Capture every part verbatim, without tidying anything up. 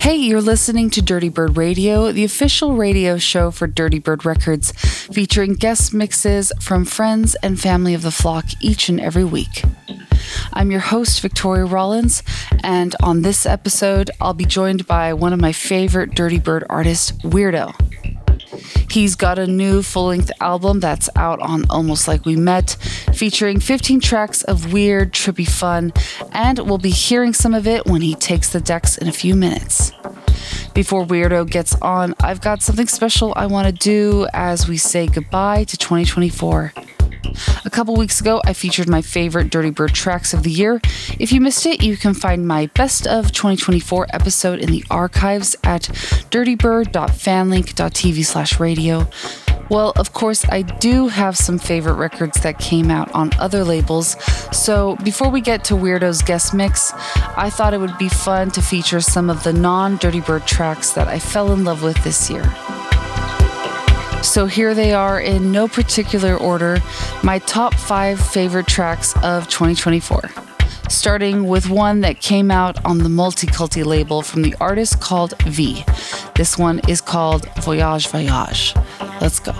Hey, you're listening to Dirty Bird Radio, the official radio show for Dirty Bird Records, featuring guest mixes from friends and family of the flock each and every week. I'm your host, Victoria Rollins, and on this episode, I'll be joined by one of my favorite Dirty Bird artists, Weirdo. He's got a new full-length album that's out on Almost Like We Met, featuring fifteen tracks of weird, trippy fun, and we'll be hearing some of it when he takes the decks in a few minutes. Before Weirdo gets on, I've got something special I want to do as we say goodbye to twenty twenty-four. A couple weeks ago, I featured my favorite Dirty Bird tracks of the year. If you missed it, you can find my Best of twenty twenty-four episode in the archives at dirtybird.fanlink.tv slash radio. Well, of course, I do have some favorite records that came out on other labels, so before we get to Weirdo's guest mix, I thought it would be fun to feature some of the non-Dirty Bird tracks that I fell in love with this year. So here they are in no particular order, my top five favorite tracks of twenty twenty-four. Starting with one that came out on the Multiculti label from the artist called V. This one is called Voyage Voyage. Let's go.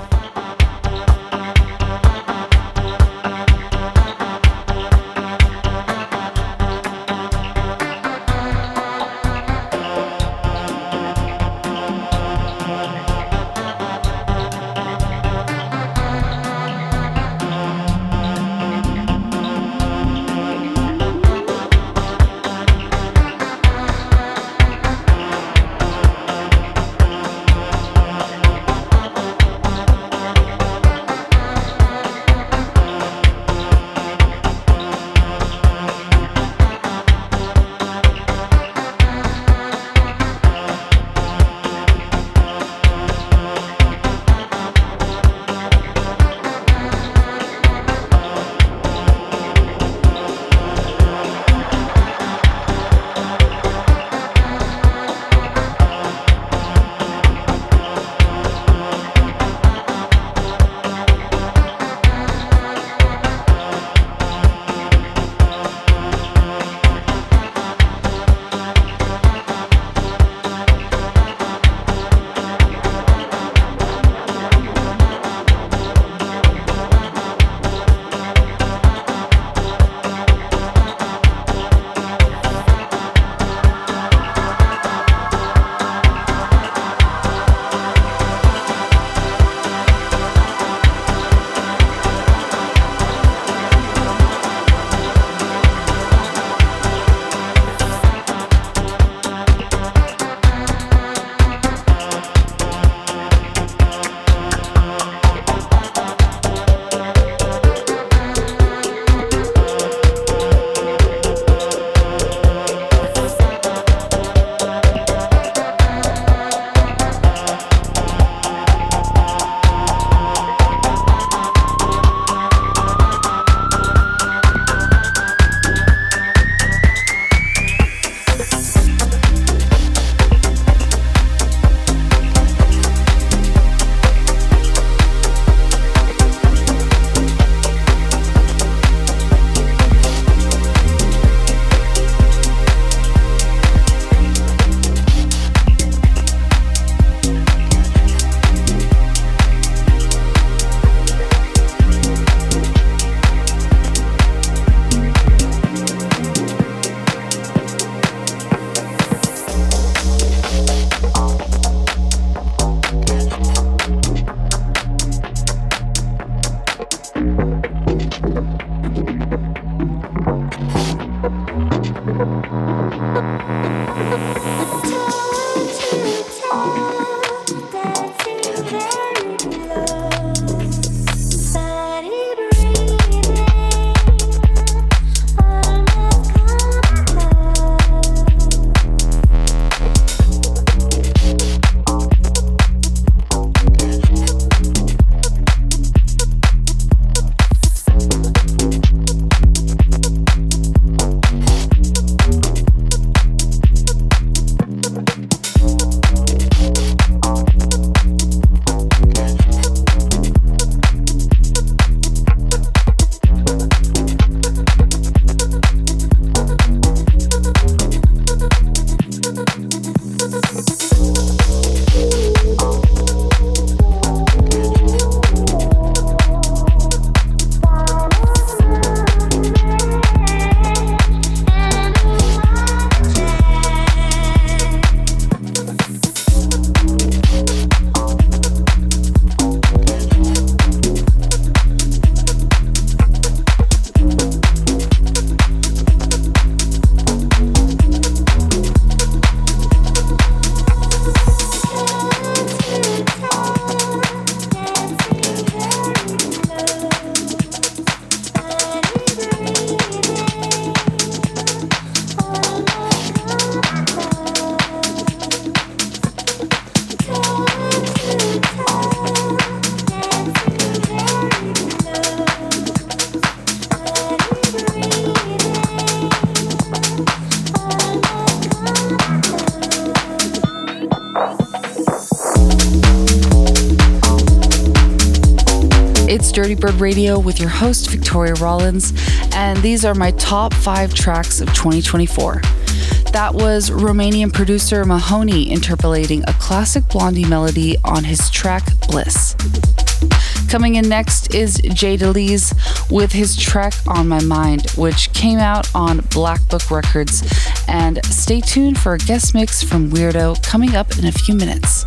Dirty Bird Radio with your host, Victoria Rollins, and these are my top five tracks of twenty twenty-four. That was Romanian producer Mahoney interpolating a classic Blondie melody on his track Bliss. Coming in next is Jay DeLees with his track On My Mind, which came out on Black Book Records. And stay tuned for a guest mix from Weirdo coming up in a few minutes.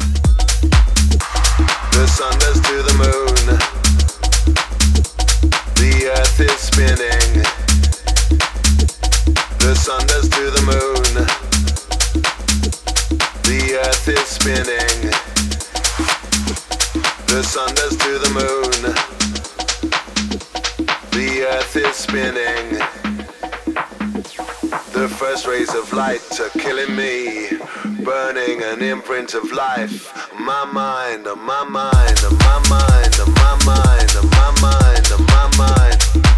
The sun does to the moon. The earth is spinning. The sun does to the moon. The earth is spinning. The sun does to the moon. The earth is spinning. The first rays of light are killing me, burning an imprint of life. My mind, on my mind, on my mind, on my mind, on my mind, on my mind.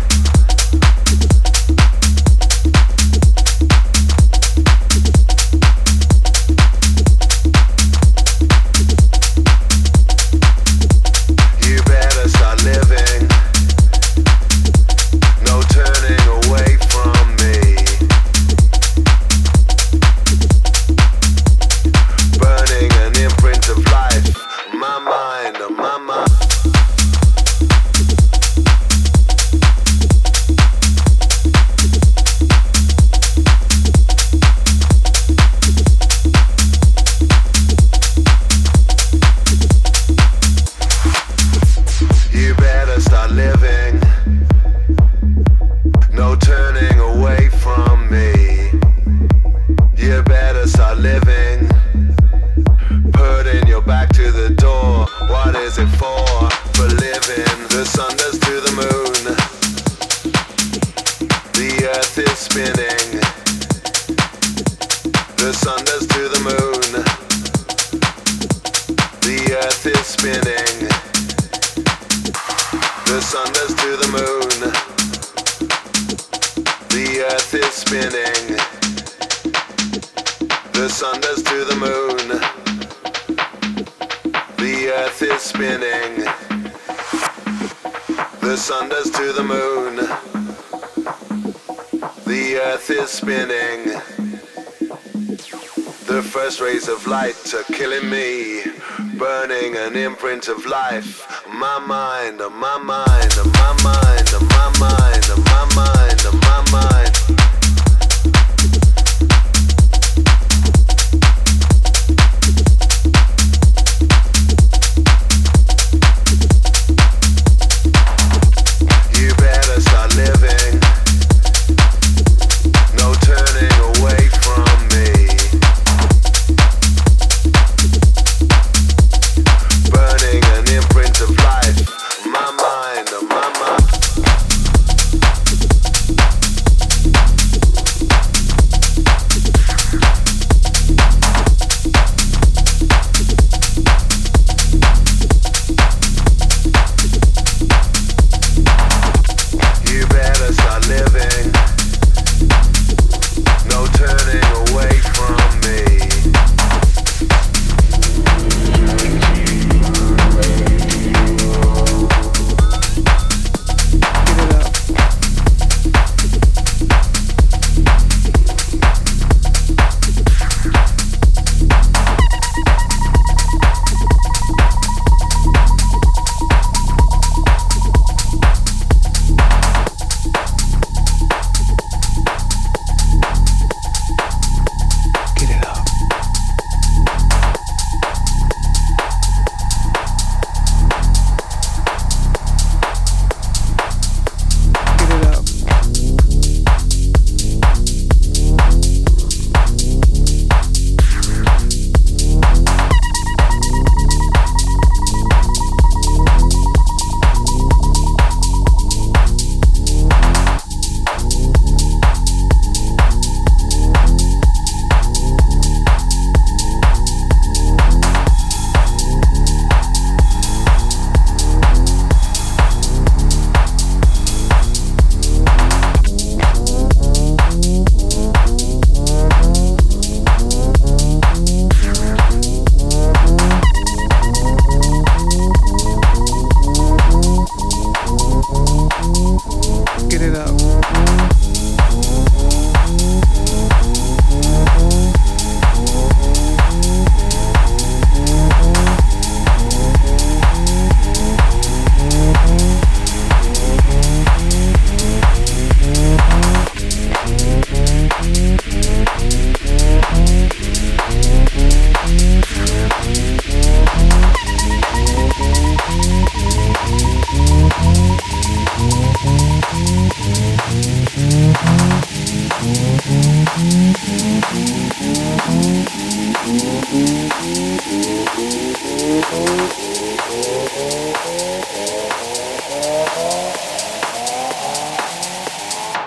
You better start living. No turning away from me. Burning an imprint of life. My mind, on my mind. You better start living. No turning away from me. You better start living. Putting your back to the door. What is it for? For living. The sun does to the moon. The earth is spinning. The sun does to the moon. The earth is spinning. The sun does to the moon. The earth is spinning. The sun does to the moon. The earth is spinning. The sun does to the moon. The earth is spinning. The first rays of light are killing me, burning an imprint of life. My mind, on my mind, on my mind, on my mind, on my mind, on my mind. You better start living. No turning away from me. Burning an imprint of life. My mind, on my mind.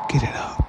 Get it up.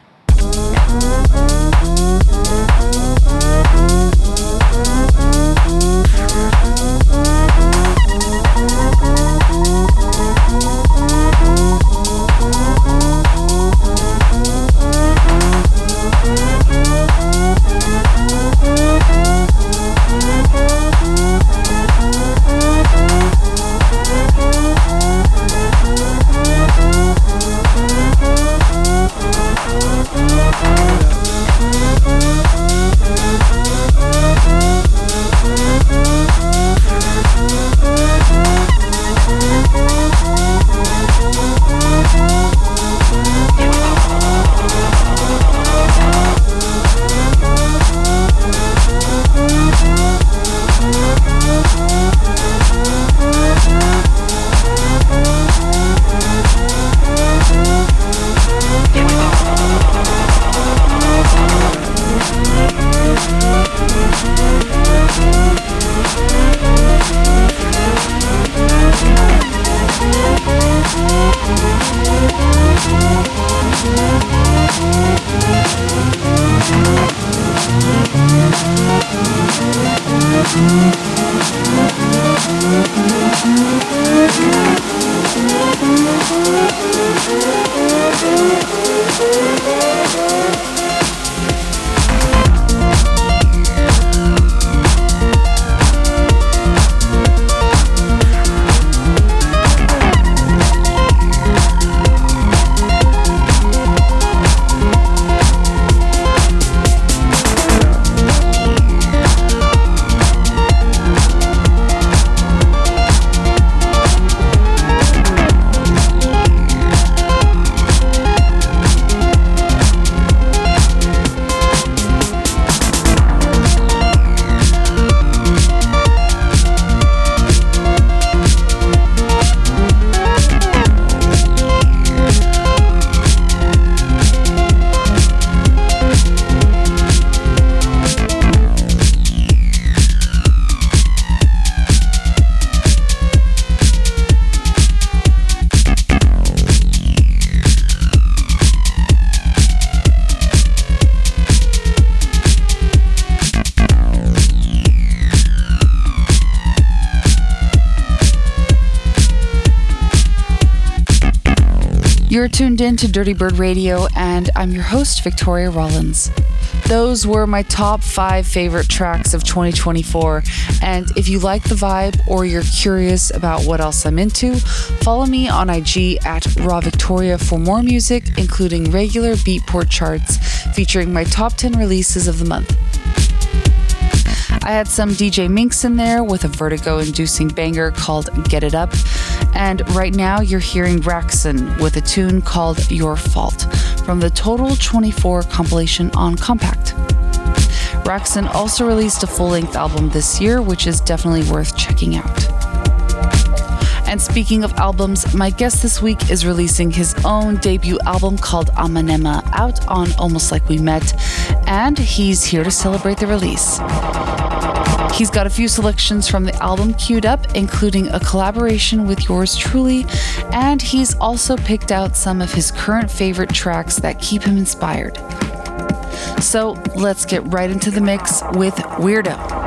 You're tuned in to Dirty Bird Radio, and I'm your host, Victoria Rollins. Those were my top five favorite tracks of twenty twenty-four, and if you like the vibe or you're curious about what else I'm into, follow me on I G at Raw Victoria for more music, including regular Beatport charts featuring my top ten releases of the month. I had some D J Minx in there with a vertigo-inducing banger called Get It Up, and right now you're hearing Raxon with a tune called Your Fault from the Total twenty-four compilation on Compact. Raxon also released a full-length album this year, which is definitely worth checking out. And speaking of albums, my guest this week is releasing his own debut album called Amanema, out on Almost Like We Met, and he's here to celebrate the release. He's got a few selections from the album queued up, including a collaboration with yours truly, and he's also picked out some of his current favorite tracks that keep him inspired. So let's get right into the mix with Weirdo.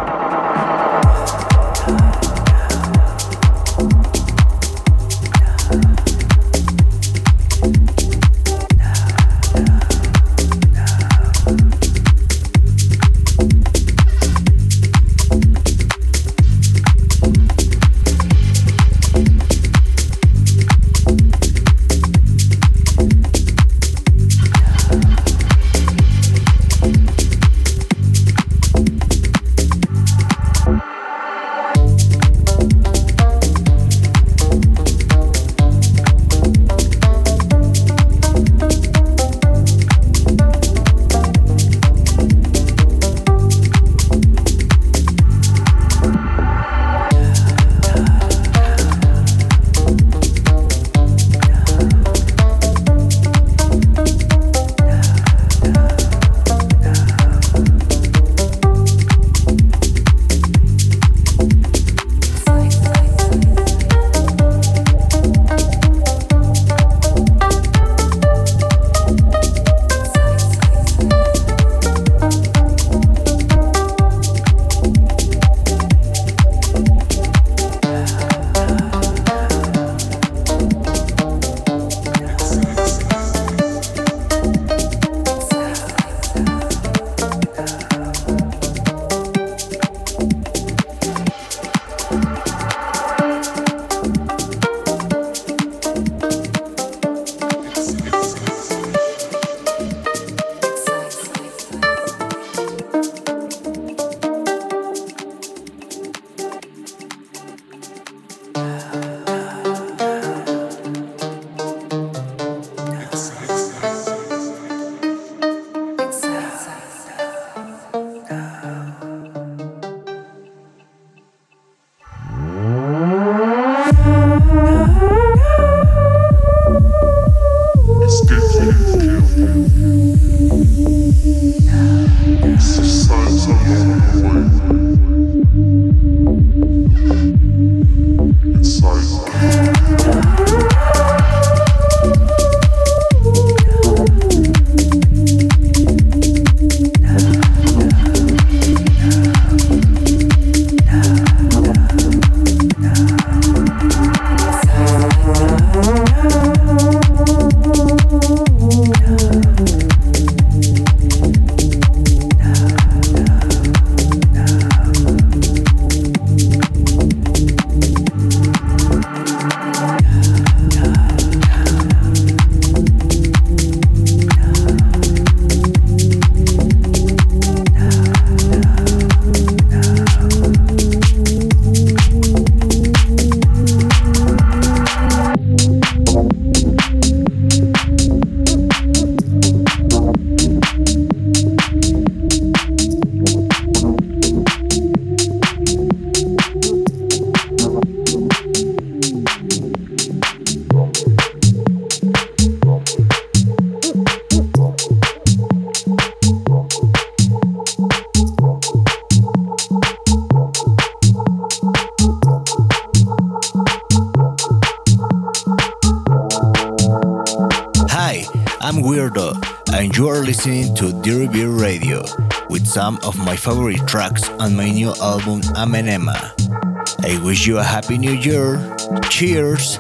I'm Weirdo, and you are listening to Dirty Beard Radio with some of my favorite tracks on my new album Amenema. I wish you a happy new year. Cheers!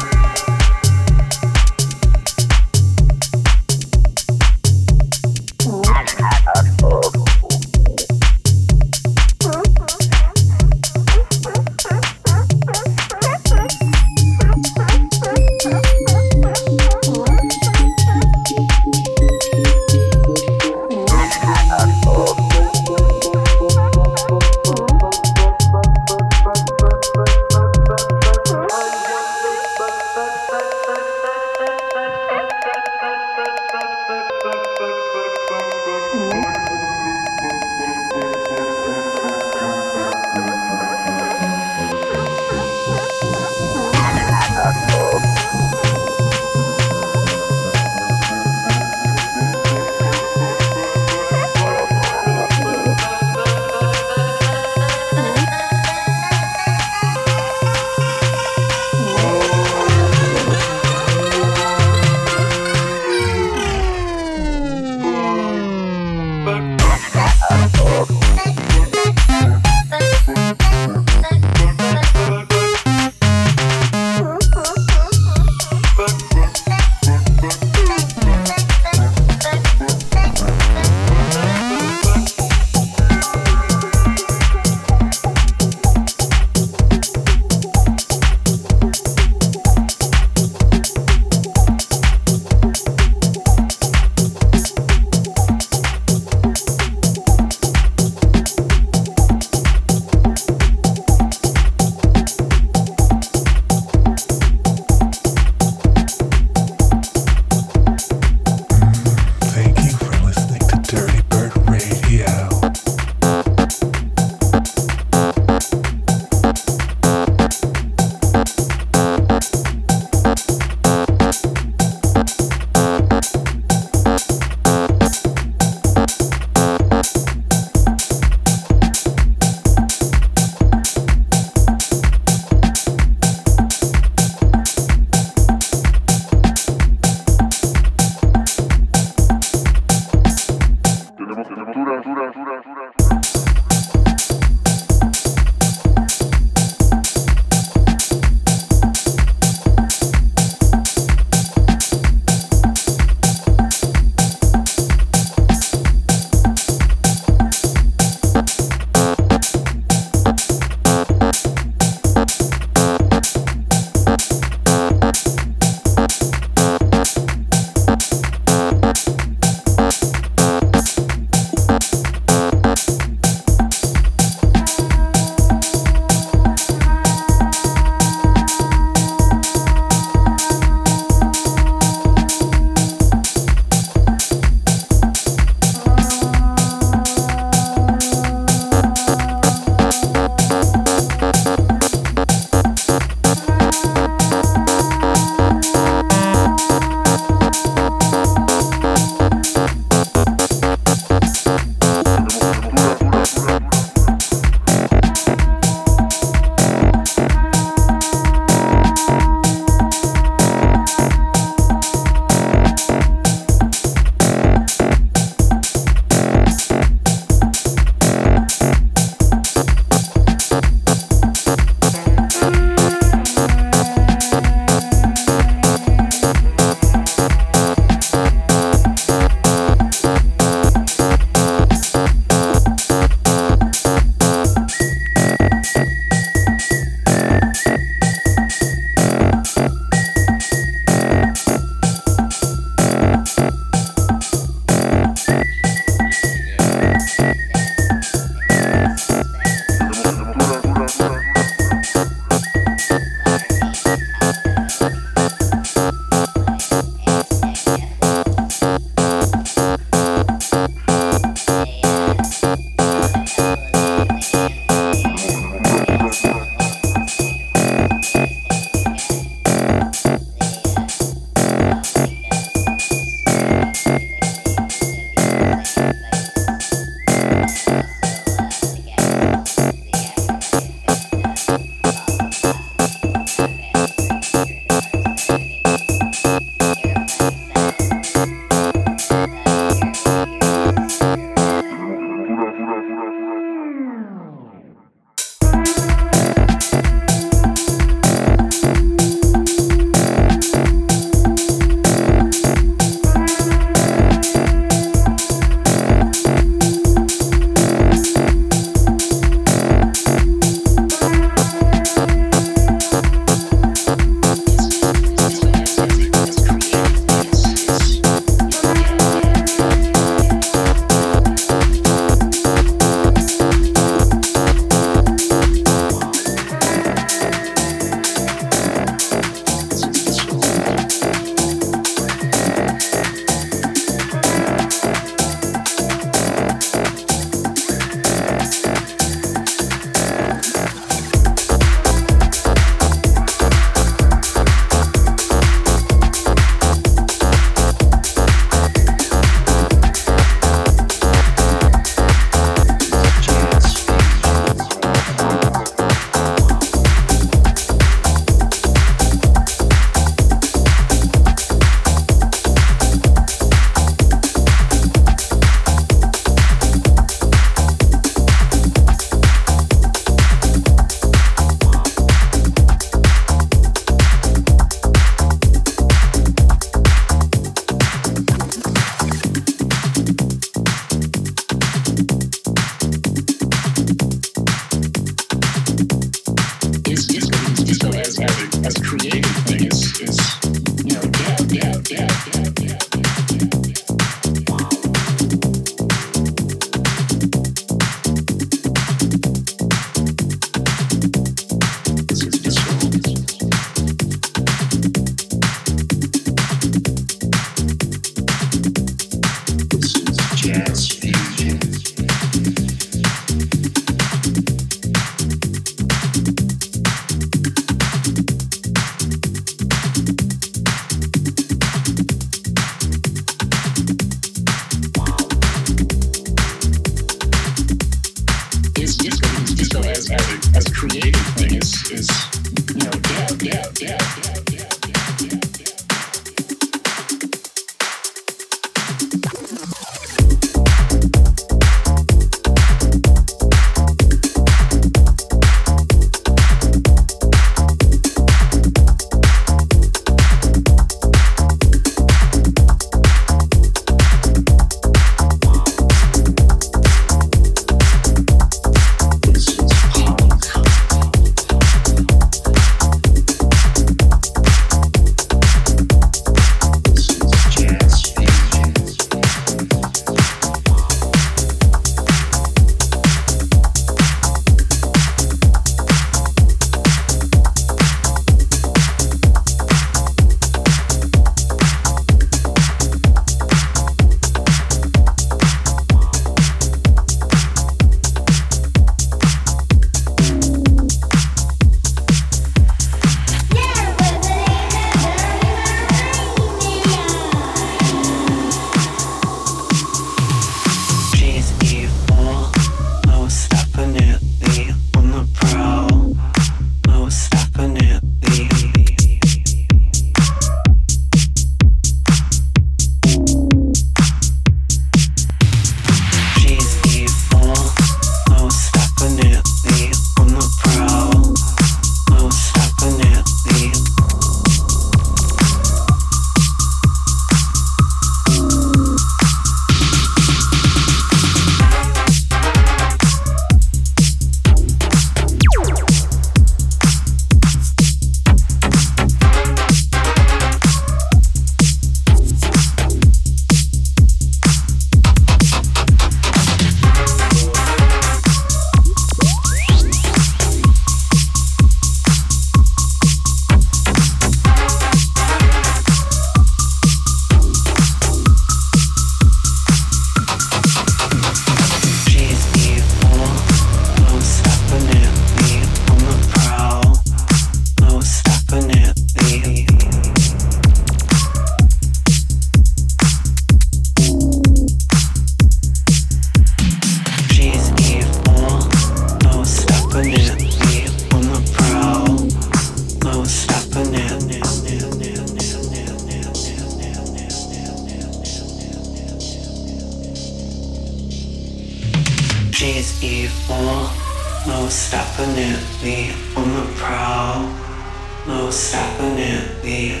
She's evil, most definitely on the prowl, most definitely.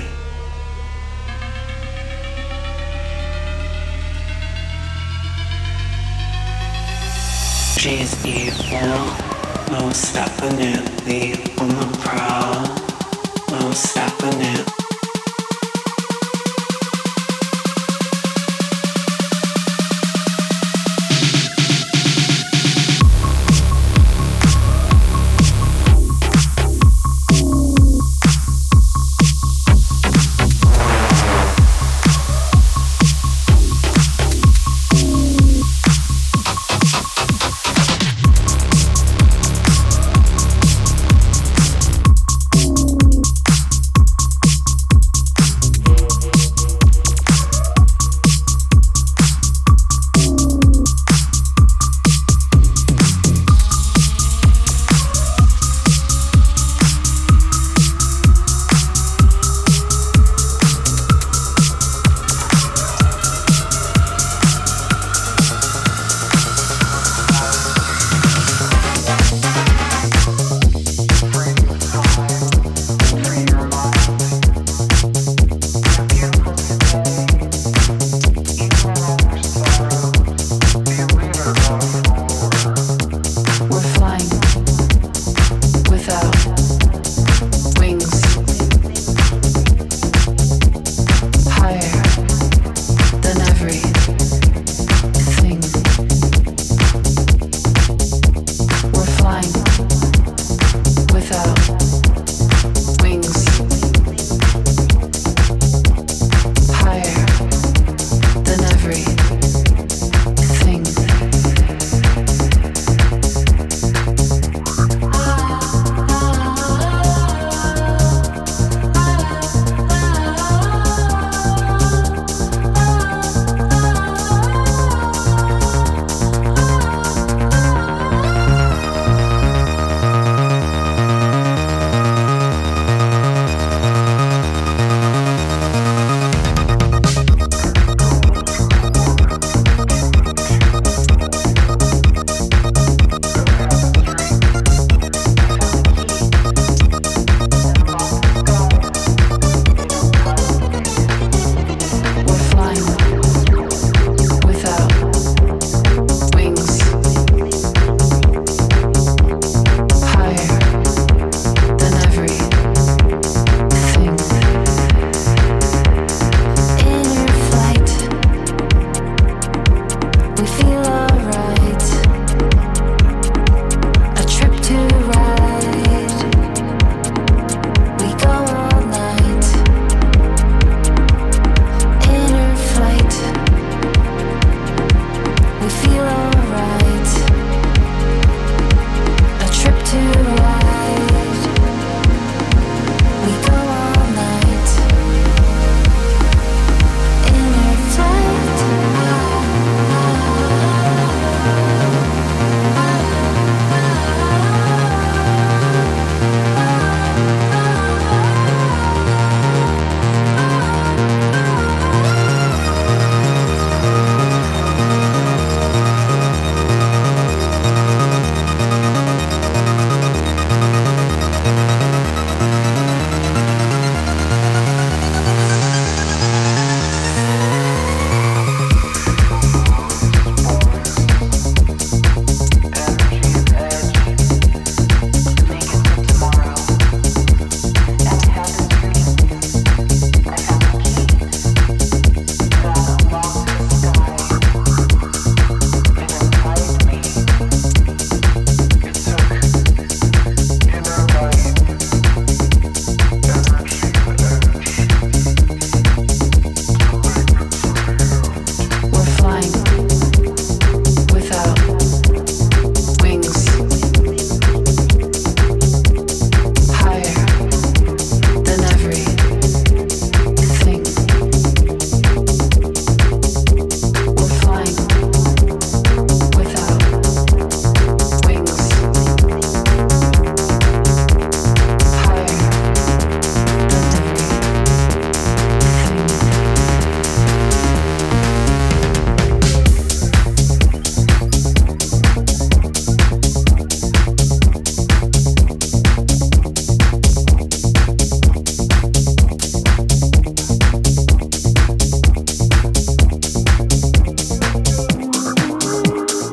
She's evil, most definitely on the prowl, most definitely.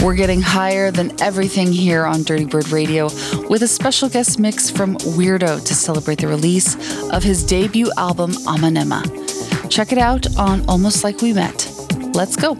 We're getting higher than everything here on Dirty Bird Radio with a special guest mix from Weirdo to celebrate the release of his debut album, Amanema. Check it out on Almost Like We Met. Let's go.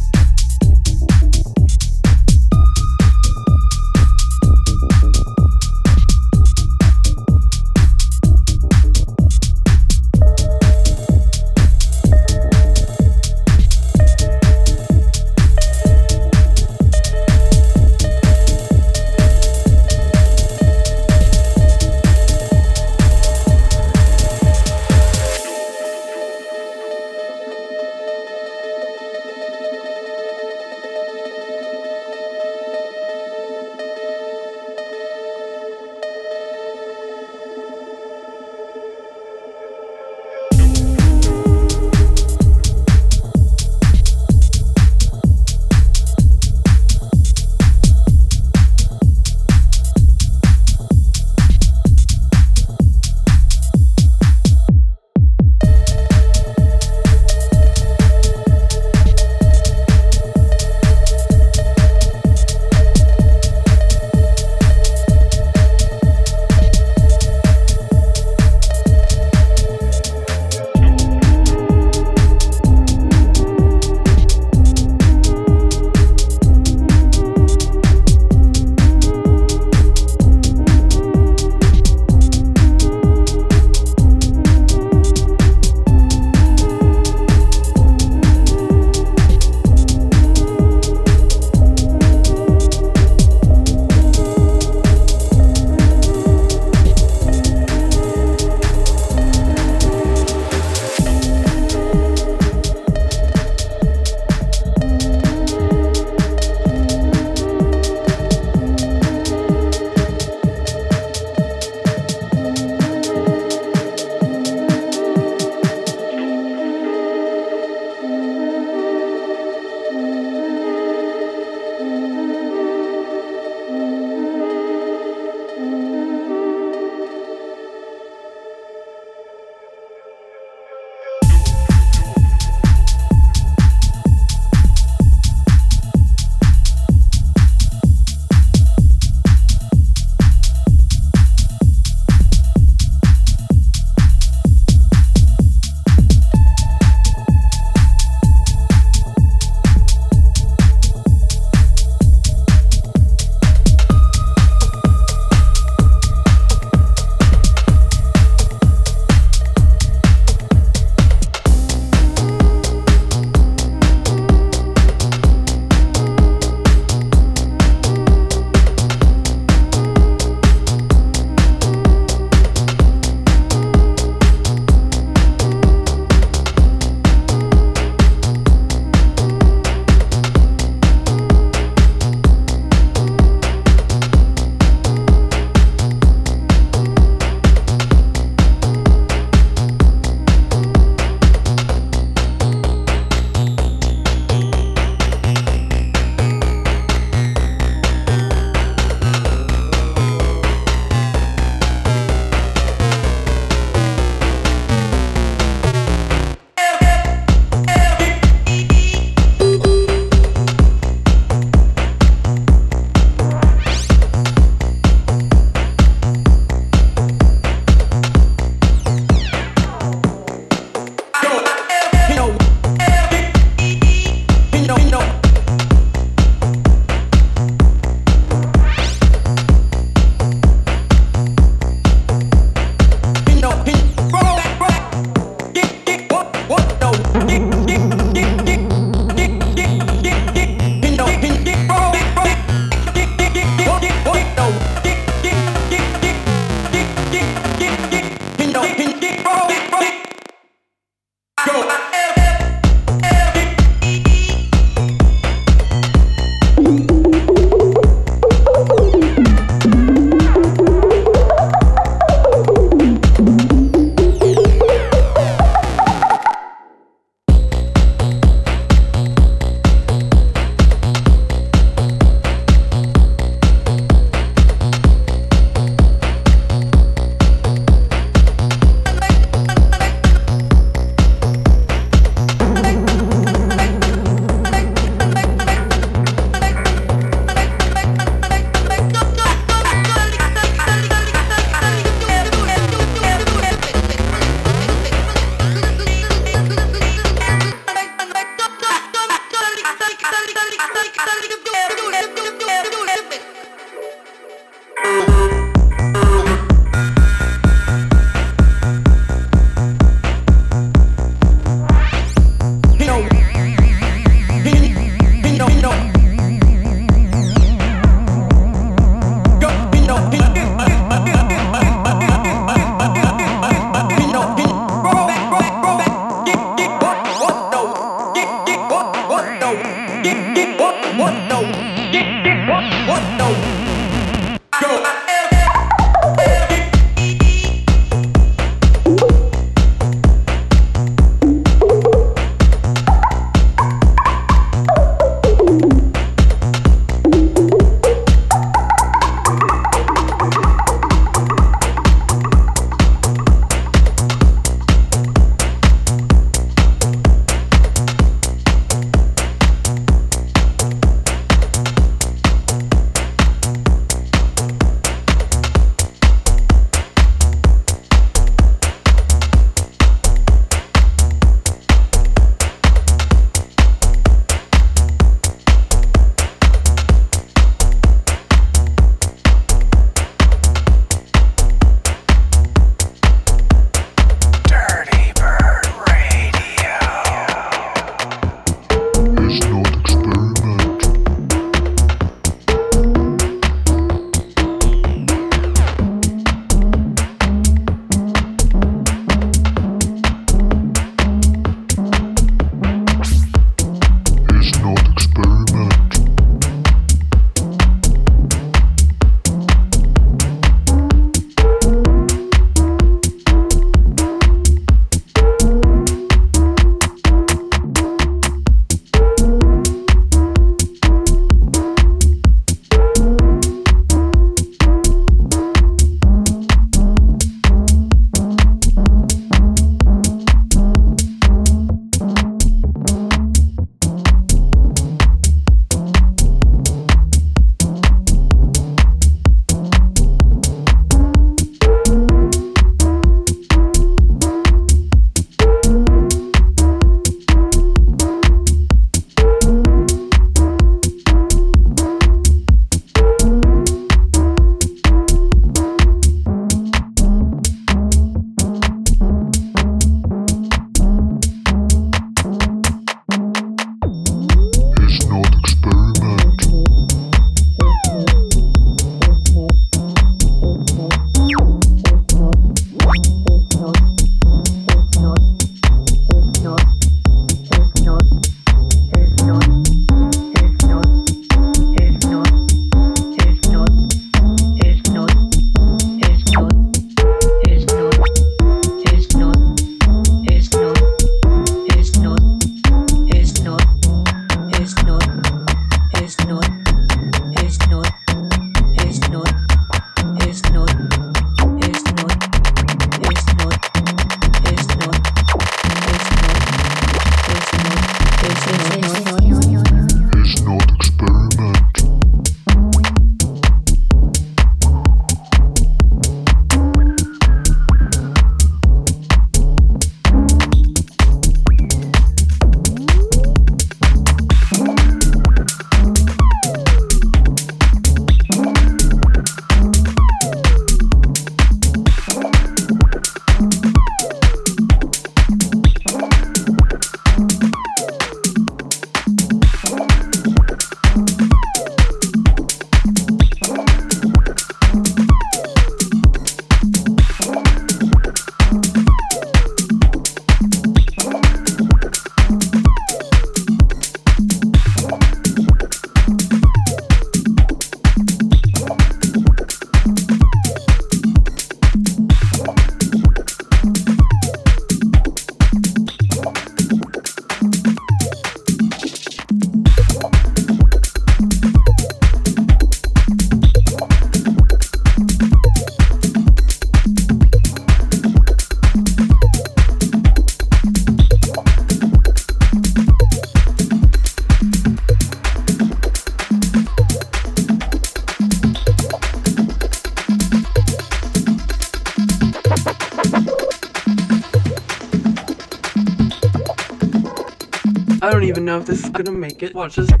I don't even know if this is gonna make it. Watch this.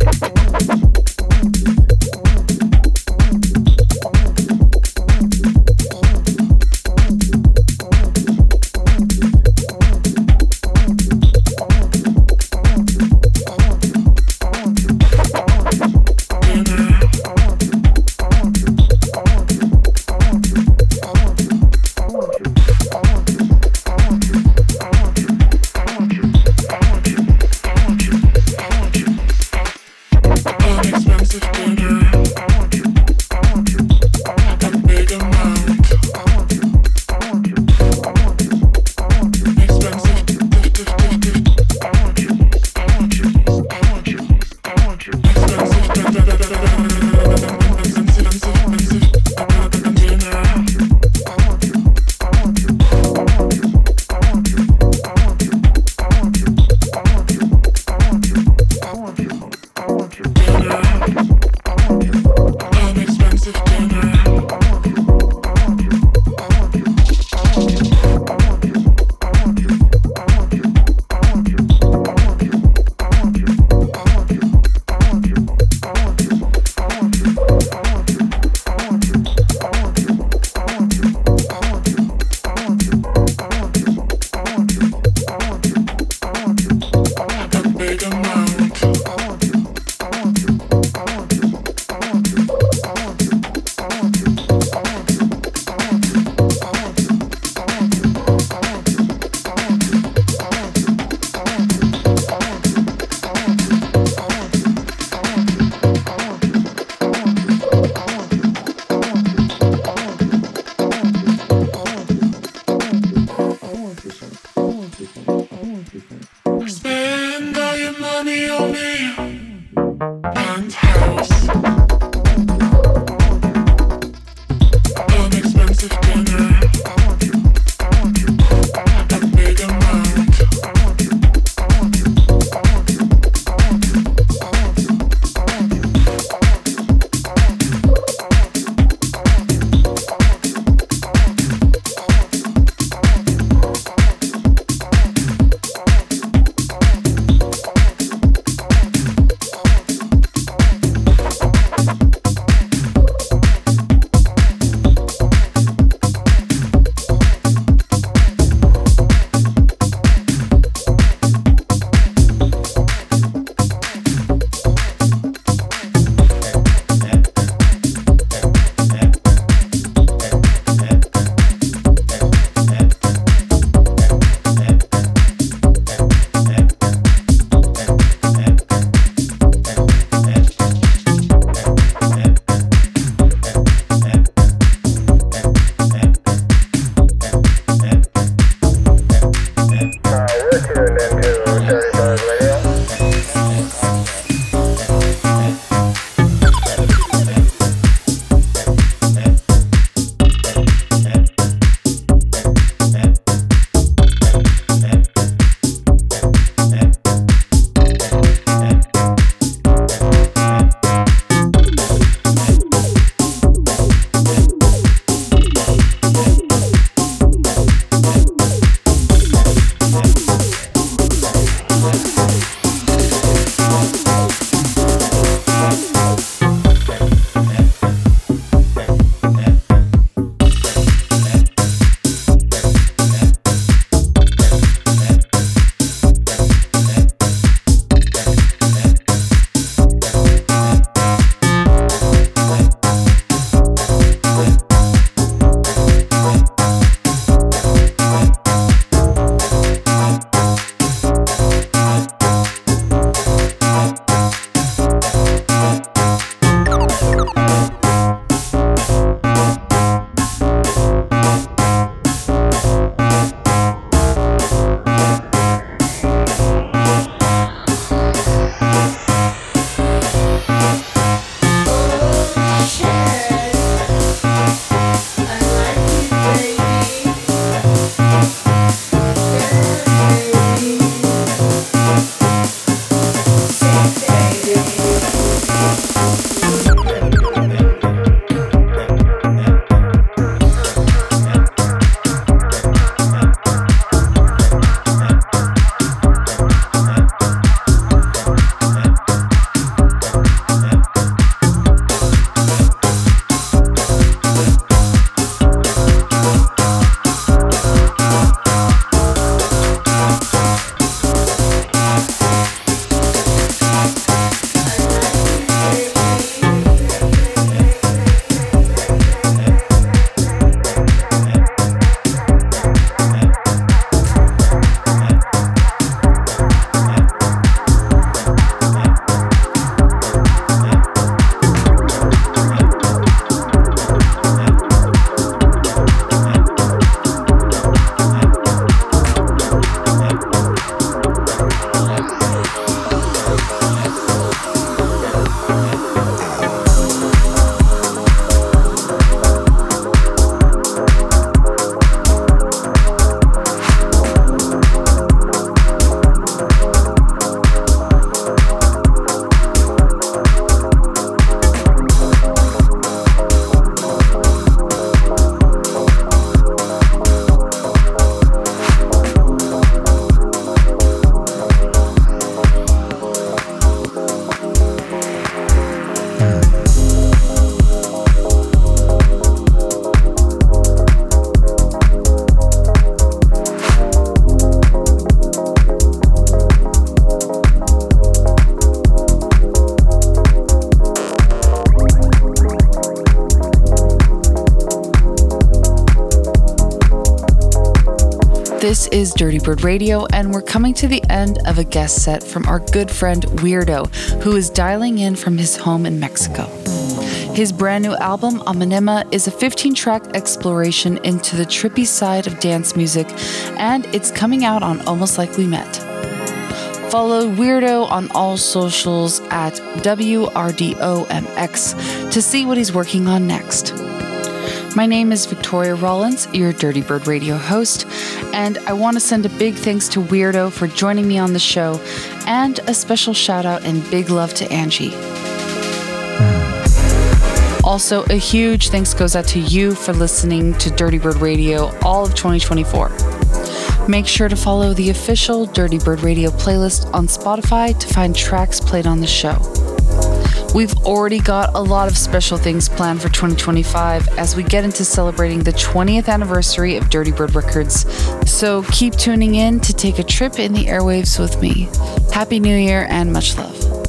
And it's This is Dirty Bird Radio, and we're coming to the end of a guest set from our good friend Weirdo, who is dialing in from his home in Mexico. His brand new album, Amenema, is a fifteen-track exploration into the trippy side of dance music, and it's coming out on Almost Like We Met. Follow Weirdo on all socials at W R D O M X to see what he's working on next. My name is Victoria Rollins, your Dirty Bird Radio host, and I want to send a big thanks to Weirdo for joining me on the show, and a special shout out and big love to Angie. Also, a huge thanks goes out to you for listening to Dirty Bird Radio all of twenty twenty-four. Make sure to follow the official Dirty Bird Radio playlist on Spotify to find tracks played on the show. We've already got a lot of special things planned for twenty twenty-five as we get into celebrating the twentieth anniversary of Dirty Bird Records, so keep tuning in to take a trip in the airwaves with me. Happy New Year and much love.